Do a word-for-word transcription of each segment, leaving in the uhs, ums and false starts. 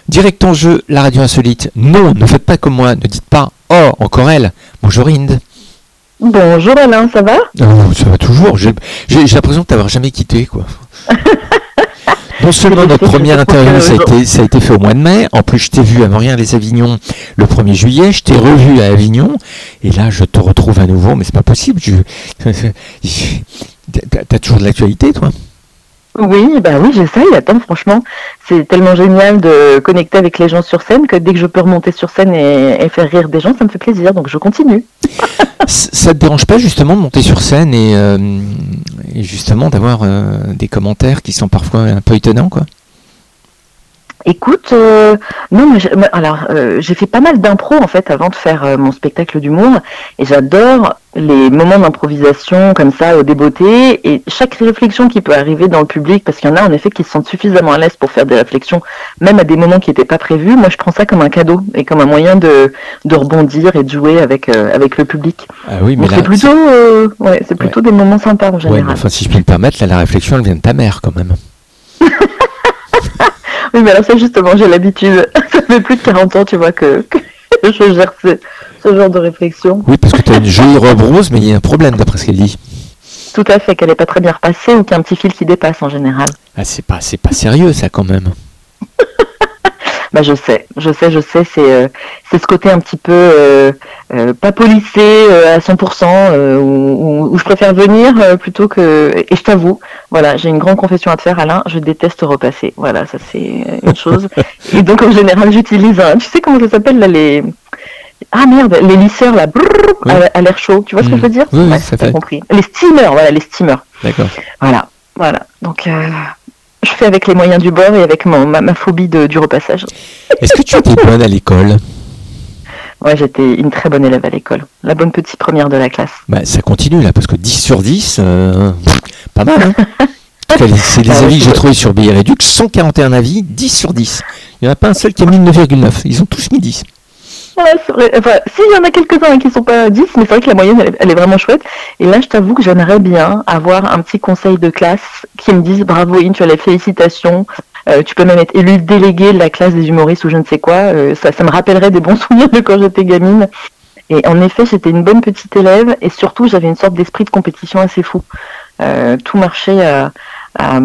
Direct en jeu, la radio insolite. Non, ne faites pas comme moi, ne dites pas « Oh, encore elle !» Bonjour Inde. Bonjour Alain, ça va ? Oh, ça va toujours, j'ai, j'ai, j'ai l'impression de t'avoir jamais quitté, quoi. Non seulement notre première interview, ça a, été, ça a été fait au mois de mai, en plus je t'ai vu à Mauriens-les-Avignon le premier juillet, je t'ai revu à Avignon, et là je te retrouve à nouveau, mais c'est pas possible, je... t'as toujours de l'actualité, toi ? Oui, bah oui, j'essaye. Attends, franchement, c'est tellement génial de connecter avec les gens sur scène que dès que je peux remonter sur scène et, et faire rire des gens, ça me fait plaisir, donc je continue. Ça te dérange pas justement de monter sur scène et, euh, et justement d'avoir euh, des commentaires qui sont parfois un peu étonnants, quoi ? Écoute, euh, non, mais j'ai, alors euh, j'ai fait pas mal d'impro en fait avant de faire euh, mon spectacle d'humour et j'adore les moments d'improvisation comme ça au débeauté et chaque réflexion qui peut arriver dans le public parce qu'il y en a en effet qui se sentent suffisamment à l'aise pour faire des réflexions même à des moments qui n'étaient pas prévus. Moi je prends ça comme un cadeau et comme un moyen de, de rebondir et de jouer avec, euh, avec le public. Ah oui, mais donc là, c'est plutôt, euh, ouais, c'est plutôt ouais. des moments sympas en général. Ouais, mais enfin si je peux me permettre, là la réflexion elle vient de ta mère quand même. Oui, mais alors ça, justement, j'ai l'habitude. Ça fait plus de quarante ans, tu vois, que, que je gère ce, ce genre de réflexion. Oui, parce que tu as une jolie robe rose, mais il y a un problème, d'après ce qu'elle dit. Tout à fait, qu'elle n'est pas très bien repassée ou qu'il y a un petit fil qui dépasse, en général. Ah, c'est pas, c'est pas sérieux, ça, quand même. Bah, je sais, je sais, je sais, c'est, euh, c'est ce côté un petit peu euh, euh, pas policé euh, à cent pour cent, euh, où, où je préfère venir euh, plutôt que... Et je t'avoue, voilà, j'ai une grande confession à te faire, Alain, je déteste repasser. Voilà, ça c'est une chose. Et donc, en général, j'utilise un... Tu sais comment ça s'appelle, là, les... Ah merde, les lisseurs, là, brrr, oui. à, à l'air chaud, tu vois mmh. ce que je veux dire ? Oui, ouais, oui, ça t'as fait. compris. Les steamers, voilà, les steamers. D'accord. Voilà, voilà. Donc... Euh... Je fais avec les moyens du bord et avec mon, ma, ma phobie de, du repassage. Est-ce que tu étais bonne à l'école ? Ouais, j'étais une très bonne élève à l'école. La bonne petite première de la classe. Bah, ça continue là, parce que dix sur dix, euh, pas mal, hein. En tout cas, c'est les ah, avis oui, que j'ai trouvés sur B I Redux, cent quarante et un avis, dix sur dix. Il n'y en a pas un seul qui a mis neuf virgule neuf. Ils ont tous mis dix. Ouais, c'est vrai. Enfin, si, il y en a quelques-uns qui ne sont pas dix, mais c'est vrai que la moyenne, elle, elle est vraiment chouette. Et là, je t'avoue que j'aimerais bien avoir un petit conseil de classe qui me dise « Bravo, In, tu as les félicitations. Euh, tu peux même être élu délégué de la classe des humoristes ou je ne sais quoi. Euh, ça, ça me rappellerait des bons souvenirs de quand j'étais gamine. » Et en effet, j'étais une bonne petite élève et surtout, j'avais une sorte d'esprit de compétition assez fou. Euh, tout marchait à... à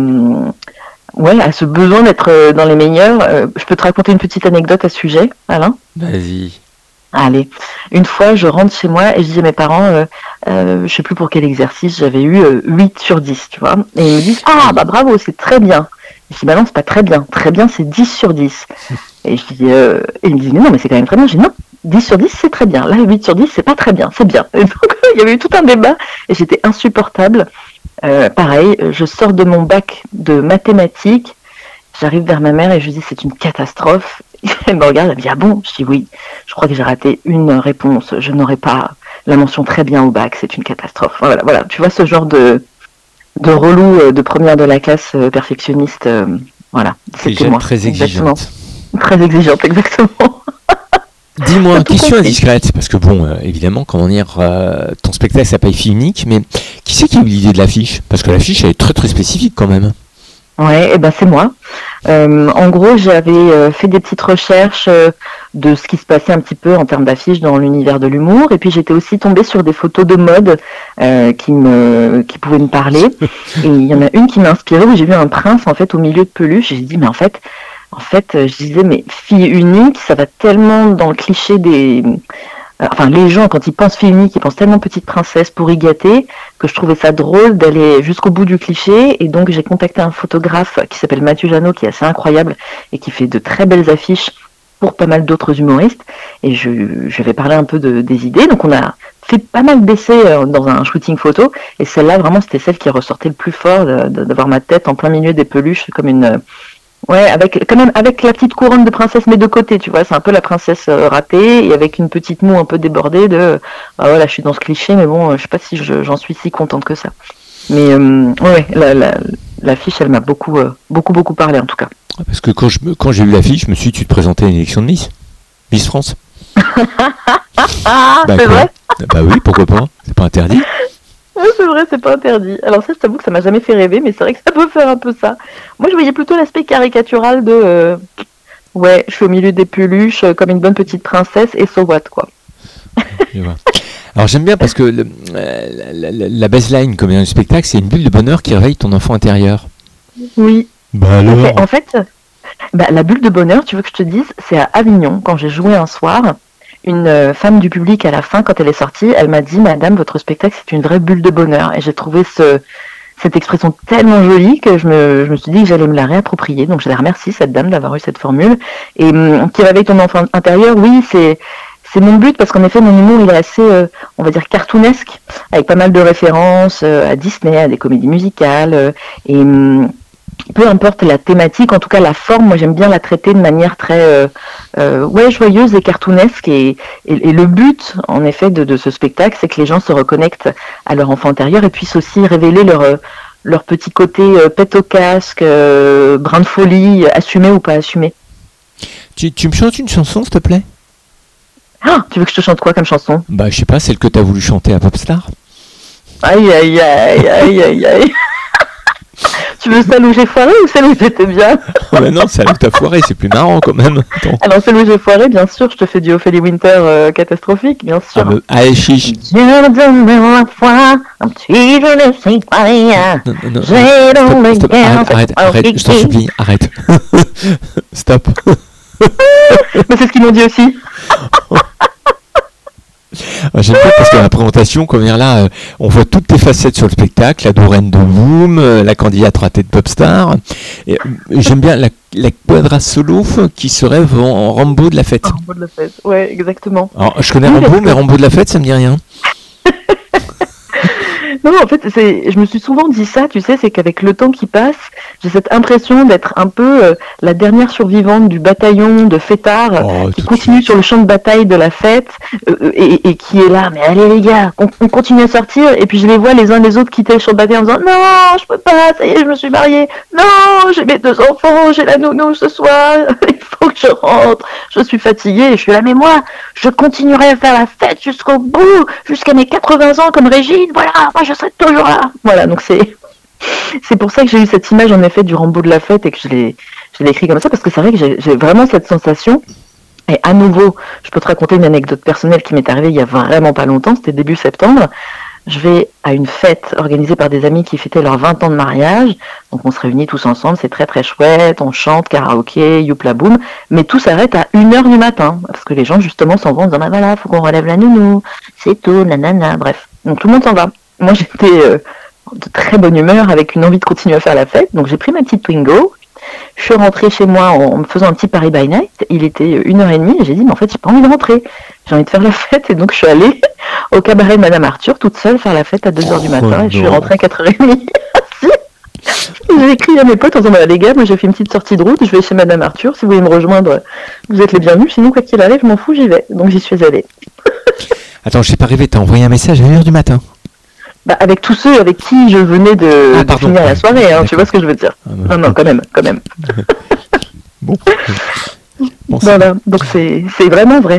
Ouais, à ce besoin d'être dans les meilleurs. Euh, je peux te raconter une petite anecdote à ce sujet, Alain ? Vas-y. Allez, une fois, je rentre chez moi et je dis à mes parents, euh, euh, je sais plus pour quel exercice, j'avais eu euh, huit sur dix, tu vois. Et ils me disent, ah bah bravo, c'est très bien. Et je dis, bah non, c'est pas très bien. Très bien, c'est dix sur dix. Et je dis, euh, et ils me disent, mais non, mais c'est quand même très bien. Je dis, non, dix sur dix, c'est très bien. Là, huit sur dix, c'est pas très bien, c'est bien. Et donc, il y avait eu tout un débat et j'étais insupportable. Euh, pareil, je sors de mon bac de mathématiques, j'arrive vers ma mère et je lui dis c'est une catastrophe. Elle me regarde, elle me dit ah bon ? Je dis oui, je crois que j'ai raté une réponse, je n'aurai pas la mention très bien au bac, c'est une catastrophe. Voilà, voilà. Tu vois ce genre de, de relou de première de la classe perfectionniste, euh, voilà, c'était moi. Très exigeante. Exactement. Très exigeante, exactement. Dis-moi, question indiscrète, parce que bon, euh, évidemment, comment dire, euh, ton spectacle ça pas fait unique, mais qui c'est qui a eu l'idée de l'affiche ? Parce que l'affiche elle est très très spécifique quand même. Ouais, et ben c'est moi. Euh, en gros, j'avais euh, fait des petites recherches euh, de ce qui se passait un petit peu en termes d'affiches dans l'univers de l'humour, et puis j'étais aussi tombée sur des photos de mode euh, qui me qui pouvaient me parler. Et il y en a une qui m'a inspirée où j'ai vu un prince en fait au milieu de peluches. J'ai dit mais en fait. En fait, je disais, mais fille unique, ça va tellement dans le cliché des... Enfin, les gens, quand ils pensent fille unique, ils pensent tellement petite princesse pour y gâter, que je trouvais ça drôle d'aller jusqu'au bout du cliché. Et donc, j'ai contacté un photographe qui s'appelle Mathieu Janot, qui est assez incroyable et qui fait de très belles affiches pour pas mal d'autres humoristes. Et je, je vais parler un peu de, des idées. Donc, on a fait pas mal d'essais dans un shooting photo. Et celle-là, vraiment, c'était celle qui ressortait le plus fort, de, de, d'avoir ma tête en plein milieu des peluches, comme une... Ouais, avec quand même avec la petite couronne de princesse mais de côté, tu vois, c'est un peu la princesse euh, ratée et avec une petite moue un peu débordée de ah voilà, je suis dans ce cliché mais bon, euh, je sais pas si je, j'en suis si contente que ça. Mais euh, ouais, la, la l'affiche elle m'a beaucoup euh, beaucoup beaucoup parlé en tout cas. Parce que quand je quand j'ai vu l'affiche, je me suis dit tu te présentais à une élection de Miss Miss France. Ah, bah, c'est quoi vrai. Bah oui, pourquoi pas, c'est pas interdit. Oui, c'est vrai, c'est pas interdit. Alors ça, je t'avoue que ça m'a jamais fait rêver, mais c'est vrai que ça peut faire un peu ça. Moi, je voyais plutôt l'aspect caricatural de, euh, Ouais, je suis au milieu des peluches euh, comme une bonne petite princesse et so what, quoi. Je vois. Alors j'aime bien parce que le, euh, la, la, la baseline comme dans le spectacle, c'est une bulle de bonheur qui réveille ton enfant intérieur. Oui. Bah alors En fait, en fait, bah, la bulle de bonheur, tu veux que je te dise, c'est à Avignon, quand j'ai joué un soir. Une euh, femme du public, à la fin, quand elle est sortie, elle m'a dit « Madame, votre spectacle, c'est une vraie bulle de bonheur. » Et j'ai trouvé ce, cette expression tellement jolie que je me, je me suis dit que j'allais me la réapproprier. Donc je la remercie, cette dame, d'avoir eu cette formule. Et hum, qui réveille ton enfant intérieur, oui, c'est... C'est mon but parce qu'en effet, mon humour, il est assez, euh, on va dire, cartoonesque, avec pas mal de références euh, à Disney, à des comédies musicales. Euh, et hum, peu importe la thématique, en tout cas la forme, moi j'aime bien la traiter de manière très euh, euh, ouais, joyeuse et cartoonesque. Et, et, et le but, en effet, de, de ce spectacle, c'est que les gens se reconnectent à leur enfant intérieur et puissent aussi révéler leur, euh, leur petit côté euh, pète au casque, euh, brin de folie, assumé ou pas assumé. tu, tu me chantes une chanson, s'il te plaît? Ah, tu veux que je te chante quoi comme chanson? Bah je sais pas, celle que t'as voulu chanter à Popstar. Aïe, aïe, aïe, aïe, aïe, aïe. Tu veux celle où j'ai foiré ou celle où j'étais bien? Oh bah non, celle où t'as foiré, c'est plus marrant quand même. Attends. Alors celle où j'ai foiré, bien sûr, je te fais du Ophélie Winter euh, catastrophique, bien sûr. Ah, me... Allez, chiche. Je me donne la foi, un petit je ne sais pas rien. Non, non, non. J'ai dans le Stop, stop, cœur. arrête, arrête, arrête, je t'en supplie, arrête. Stop. Mais c'est ce qu'ils m'ont dit aussi. Ah, j'aime pas parce que la présentation, comme vient là, euh, on voit toutes tes facettes sur le spectacle, la Doreen de Boom, euh, la candidate ratée de Popstar. Et, euh, j'aime bien la, la quadra solo qui se rêve en, en Rambo de la fête. Rambo de la fête, ouais, exactement. Alors, je connais Oui, Rambo, parce que- mais Rambo de la fête, ça me dit rien. Non, en fait, c'est, je me suis souvent dit ça, tu sais, c'est qu'avec le temps qui passe, j'ai cette impression d'être un peu euh, la dernière survivante du bataillon de fêtards Oh, qui tout de continue suite. sur le champ de bataille de la fête euh, et, et qui est là, mais allez les gars, on, on continue à sortir, et puis je les vois les uns les autres quitter le champ de bataille en disant non, je peux pas, ça y est, je me suis mariée, non, j'ai mes deux enfants, j'ai la nounou ce soir, il faut que je rentre, je suis fatiguée, et je suis là, mais moi, je continuerai à faire la fête jusqu'au bout, jusqu'à mes quatre-vingts ans comme Régine, voilà, moi je serai toujours là. Voilà, donc c'est c'est pour ça que j'ai eu cette image en effet du Rambo de la fête et que je l'ai je l'ai écrit comme ça, parce que c'est vrai que j'ai, j'ai vraiment cette sensation. Et à nouveau, je peux te raconter une anecdote personnelle qui m'est arrivée il y a vraiment pas longtemps, c'était début septembre. Je vais à une fête organisée par des amis qui fêtaient leurs vingt ans de mariage. Donc on se réunit tous ensemble, c'est très très chouette, on chante, karaoké, youpla boum. Mais tout s'arrête à une heure du matin. Parce que les gens justement s'en vont en disant bah voilà, faut qu'on relève la nounou, c'est tout, nanana, bref. Donc tout le monde s'en va. Moi j'étais euh, de très bonne humeur avec une envie de continuer à faire la fête. Donc j'ai pris ma petite Twingo. Je suis rentrée chez moi en me faisant un petit Paris by Night. Il était une heure et demie et j'ai dit mais en fait j'ai pas envie de rentrer. J'ai envie de faire la fête, et donc je suis allée au cabaret de Madame Arthur toute seule faire la fête à deux heures du matin, Oh et je suis non. rentrée à quatre heures trente. J'ai écrit à mes potes en disant bah, les gars, moi j'ai fait une petite sortie de route, je vais chez Madame Arthur, si vous voulez me rejoindre, vous êtes les bienvenus, sinon quoi qu'il arrive, je m'en fous, j'y vais. Donc j'y suis allée. Attends, je sais pas rêvé, t'as envoyé un message à une heure du matin. Bah, avec tous ceux avec qui je venais de, Ah, de pardon. finir la soirée, hein, D'accord. tu vois ce que je veux dire. Ah, bah. Non, non, quand même, quand même. Bon. Bon, c'est- Voilà, donc c'est c'est vraiment vrai.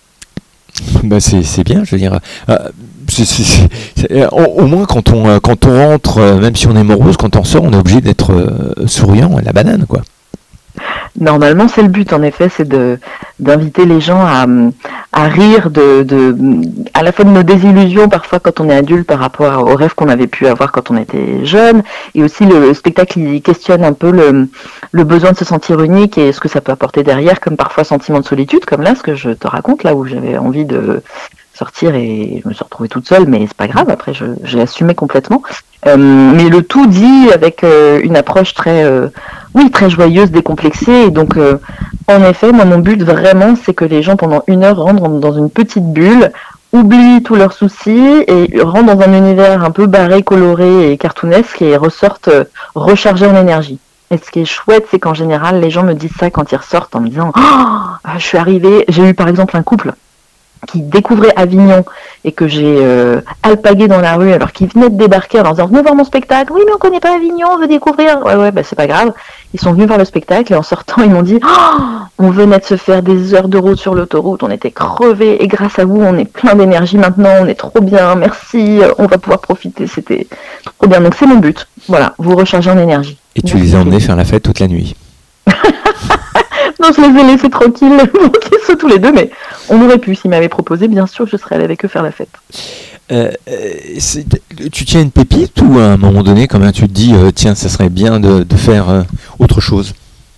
Bah c'est, c'est bien, je veux dire. Euh, c'est- c'est- c'est- c'est- euh, au, au moins quand on, euh, quand on rentre, euh, même si on est morose, quand on sort, on est obligé d'être euh, souriant, la banane quoi. Normalement, c'est le but, en effet, c'est de d'inviter les gens à, à rire de, de à la fois de nos désillusions parfois quand on est adulte par rapport aux rêves qu'on avait pu avoir quand on était jeune, et aussi le spectacle il questionne un peu le, le besoin de se sentir unique et ce que ça peut apporter derrière, comme parfois sentiment de solitude, comme là ce que je te raconte là où j'avais envie de sortir et je me suis retrouvée toute seule, mais c'est pas grave, après je, j'ai assumé complètement. Euh, mais le tout dit avec euh, une approche très, euh, oui, très joyeuse, décomplexée. Et donc, euh, en effet, moi, mon but vraiment, c'est que les gens pendant une heure rentrent dans une petite bulle, oublient tous leurs soucis et rentrent dans un univers un peu barré, coloré et cartoonesque et ressortent euh, rechargés en énergie. Et ce qui est chouette, c'est qu'en général, les gens me disent ça quand ils ressortent en me disant oh, je suis arrivée. J'ai eu par exemple un couple qui découvrait Avignon et que j'ai euh, alpagué dans la rue alors qu'ils venaient de débarquer en leur disant venez voir mon spectacle. Oui mais on connaît pas Avignon, on veut découvrir. Ouais ouais bah c'est pas grave. Ils sont venus voir le spectacle et en sortant ils m'ont dit oh, on venait de se faire des heures de route sur l'autoroute, on était crevés et grâce à vous on est plein d'énergie maintenant, on est trop bien, merci, on va pouvoir profiter, c'était trop bien. Donc c'est mon but, voilà, vous recharger en énergie. Et tu les as emmenés faire la fête toute la nuit. Non, je les ai laissés tranquilles pour qu'ils soient tous les deux, mais on aurait pu. S'ils m'avaient proposé, bien sûr, je serais allée avec eux faire la fête. Euh, c'est, tu tiens une pépite ou à un moment donné, quand même, tu te dis, euh, tiens, ça serait bien de, de faire euh, autre chose?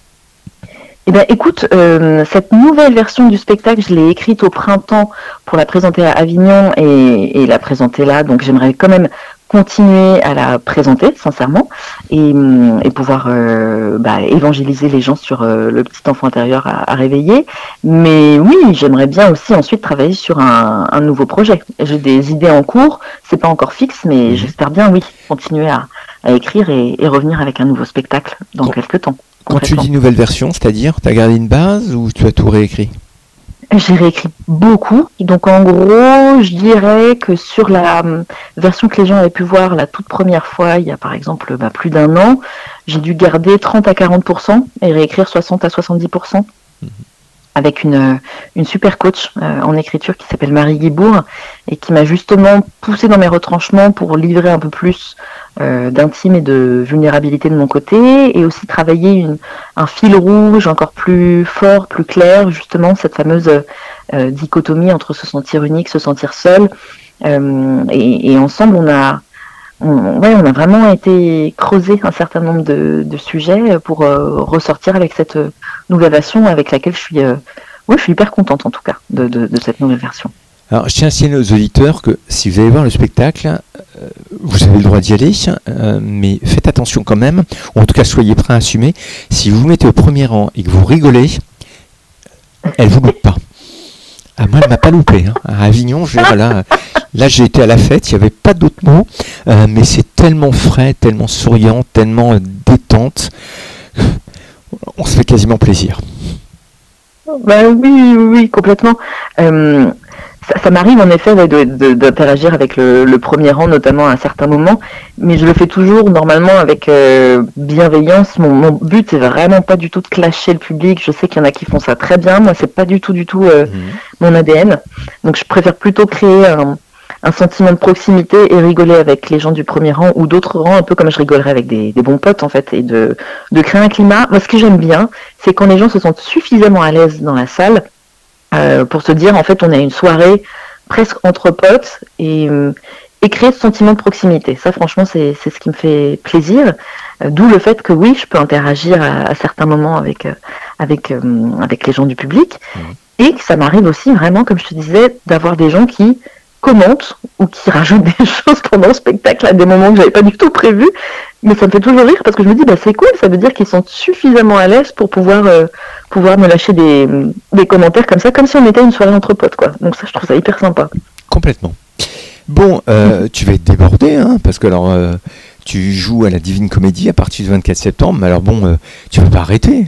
Eh bien, écoute, euh, cette nouvelle version du spectacle, je l'ai écrite au printemps pour la présenter à Avignon et, et la présenter là. Donc, j'aimerais quand même continuer à la présenter, sincèrement, et, et pouvoir euh, bah, évangéliser les gens sur euh, le petit enfant intérieur à, à réveiller. Mais oui, j'aimerais bien aussi ensuite travailler sur un, un nouveau projet. J'ai des idées en cours, c'est pas encore fixe, mais mmh. j'espère bien, oui, continuer à, à écrire et, et revenir avec un nouveau spectacle dans Quand... quelques temps. Quand tu dis nouvelle version, c'est-à-dire, tu as gardé une base ou tu as tout réécrit? J'ai réécrit beaucoup. Donc en gros, je dirais que sur la version que les gens avaient pu voir la toute première fois, il y a par exemple bah, plus d'un an, j'ai dû garder trente à quarante pour cent et réécrire soixante à soixante-dix pour cent. Mmh. Avec une, une super coach euh, en écriture qui s'appelle Marie Guibourg et qui m'a justement poussé dans mes retranchements pour livrer un peu plus euh, d'intime et de vulnérabilité de mon côté et aussi travailler une, un fil rouge encore plus fort, plus clair, justement cette fameuse euh, dichotomie entre se sentir unique, se sentir seul. Euh, et, et ensemble, on a, on, ouais, on a vraiment été creuser un certain nombre de, de sujets pour euh, ressortir avec cette nouvelle version avec laquelle je suis, euh, ouais, je suis hyper contente en tout cas de, de, de cette nouvelle version. Alors, je tiens à signaler aux auditeurs que si vous allez voir le spectacle, euh, vous avez le droit d'y aller, euh, mais faites attention quand même, ou en tout cas soyez prêts à assumer. Si vous vous mettez au premier rang et que vous rigolez, elle vous loupe pas. Ah, moi, elle m'a pas loupé. Hein. À Avignon, je, voilà, là, j'ai été à la fête, il n'y avait pas d'autres mots, euh, mais c'est tellement frais, tellement souriant, tellement détente. On se fait quasiment plaisir. Ben oui, oui, oui, complètement. Euh, ça, ça m'arrive en effet de, de, d'interagir avec le, le premier rang, notamment à un certain moment, mais je le fais toujours normalement avec euh, bienveillance. Mon, mon but c'est vraiment pas du tout de clasher le public. Je sais qu'il y en a qui font ça très bien. Moi, c'est pas du tout, du tout euh, mmh. mon A D N. Donc, je préfère plutôt créer un, un sentiment de proximité et rigoler avec les gens du premier rang ou d'autres rangs, un peu comme je rigolerais avec des, des bons potes en fait, et de, de créer un climat. Moi, ce que j'aime bien, c'est quand les gens se sentent suffisamment à l'aise dans la salle euh, pour se dire, en fait, on a une soirée presque entre potes et, et créer ce sentiment de proximité. Ça, franchement, c'est, c'est ce qui me fait plaisir. Euh, d'où le fait que oui, je peux interagir à, à certains moments avec, euh, avec, euh, avec les gens du public. Mmh. Et que ça m'arrive aussi vraiment, comme je te disais, d'avoir des gens qui commentent ou qui rajoutent des choses pendant le spectacle à des moments que j'avais pas du tout prévus, mais ça me fait toujours rire parce que je me dis bah c'est cool, ça veut dire qu'ils sont suffisamment à l'aise pour pouvoir euh, pouvoir me lâcher des, des commentaires comme ça, comme si on était une soirée entre potes quoi. Donc ça je trouve ça hyper sympa. Complètement. Bon, euh, tu vas être débordé hein, parce que alors euh, tu joues à la Divine Comédie à partir du vingt-quatre septembre, mais alors bon, euh, tu vas pas arrêter.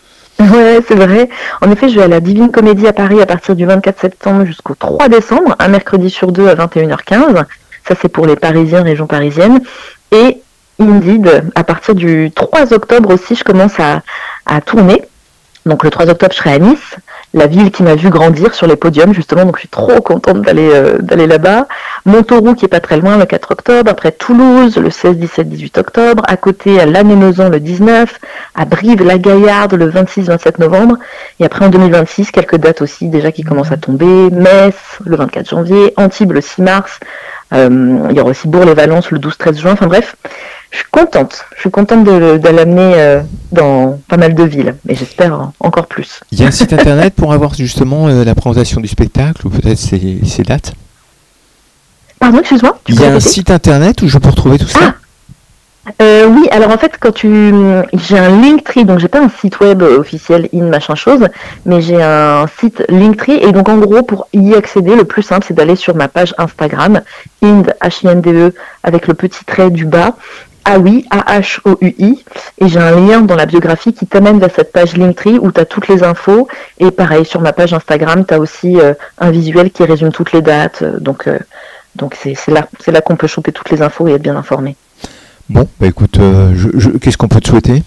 Ouais, c'est vrai. En effet, je vais à la Divine Comédie à Paris à partir du vingt-quatre septembre jusqu'au trois décembre, un mercredi sur deux à vingt et une heures quinze. Ça, c'est pour les Parisiens, région parisienne. Et Indeed, à partir du trois octobre aussi, je commence à, à tourner. Donc le trois octobre, je serai à Nice, la ville qui m'a vu grandir sur les podiums, justement. Donc je suis trop contente d'aller, euh, d'aller là-bas. Montauroux, qui est pas très loin, le quatre octobre. Après Toulouse, le seize, dix-sept, dix-huit octobre. À côté, à Lannemezan, le dix-neuf. À Brive-la-Gaillarde, le vingt-six, vingt-sept novembre. Et après, en deux mille vingt-six, quelques dates aussi déjà qui commencent à tomber. Metz, le vingt-quatre janvier. Antibes, le six mars. Euh, il y aura aussi Bourg-les-Valences, le douze, treize juin. Enfin bref. Je suis contente, je suis contente de, de l'amener euh, dans pas mal de villes, mais j'espère encore plus. Il y a un site internet pour avoir justement euh, la présentation du spectacle ou peut-être ses, ses dates? Pardon, excuse-moi. Il y a un site internet où je peux retrouver tout ça? Ah euh, oui, alors en fait, quand tu, j'ai un Linktree, donc j'ai pas un site web officiel in machin chose, mais j'ai un site Linktree et donc en gros pour y accéder, le plus simple c'est d'aller sur ma page Instagram ind h i n d e avec le petit trait du bas. Ah oui, A H O U I, et j'ai un lien dans la biographie qui t'amène vers cette page Linktree où tu as toutes les infos, et pareil, sur ma page Instagram, tu as aussi euh, un visuel qui résume toutes les dates, donc euh, donc c'est, c'est là c'est là qu'on peut choper toutes les infos et être bien informé. Bon, bah écoute, euh, je, je, qu'est-ce qu'on peut te souhaiter?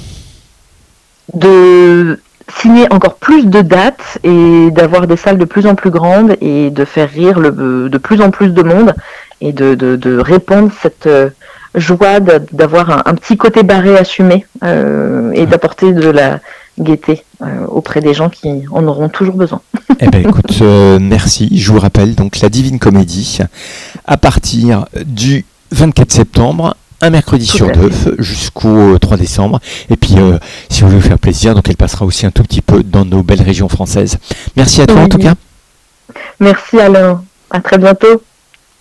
De signer encore plus de dates et d'avoir des salles de plus en plus grandes et de faire rire le, de plus en plus de monde et de, de, de répandre cette... Euh, joie d'avoir un, un petit côté barré assumé euh, et d'apporter de la gaieté euh, auprès des gens qui en auront toujours besoin. Eh ben écoute, euh, merci. Je vous rappelle donc la Divine Comédie à partir du vingt-quatre septembre, un mercredi Tout sur à deux fait. jusqu'au trois décembre. Et puis euh, si vous voulez vous faire plaisir, donc elle passera aussi un tout petit peu dans nos belles régions françaises. Merci à toi en tout Oui. cas. Merci Alain, à très bientôt.